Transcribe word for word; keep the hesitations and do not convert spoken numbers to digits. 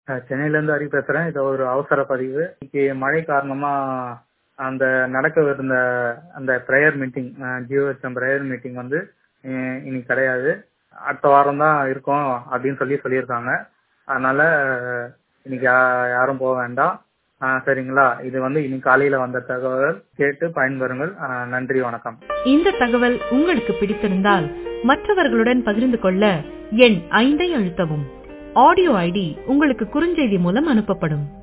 அஹ் சென்னையில இருந்து ஹரி பேசுறேன். இது ஒரு அவசர பதிவு. இன்னைக்கு மழை காரணமா அந்த நடக்கவிருந்த அந்த ப்ரேயர் மீட்டிங், ஜியோஎச்எம் ப்ரேயர் மீட்டிங் வந்து அஹ் இன்னைக்கு கிடையாது. அடுத்த வாரம் தான் இருக்கும் அப்படின்னு சொல்லி சொல்லியிருக்காங்க. அதனால அஹ், இன்னைக்கு யா- யாரும் போக வேண்டாம். அஹ், சரிங்களா? இது வந்து இன்னைக்கு காலையில வந்த தகவல், கேட்டு பயன்பெறுங்கள். அஹ், நன்றி, வணக்கம். இந்த தகவல் உங்களுக்கு பிடித்திருந்தால் மற்றவர்களுடன் பகிர்ந்து கொள்ள எண் ஐந்தை அழுத்தவும். ஆடியோ ஐடி உங்களுக்கு குறுஞ்செய்தி மூலம் அனுப்பப்படும்.